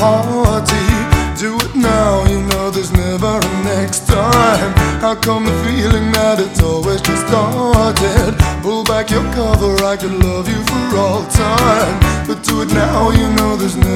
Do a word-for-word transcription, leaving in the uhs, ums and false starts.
party. Do it now, you know there's never a next time. How come the feeling that it's always just started? Pull back your cover, I could love you for all time. But do it now, you know there's never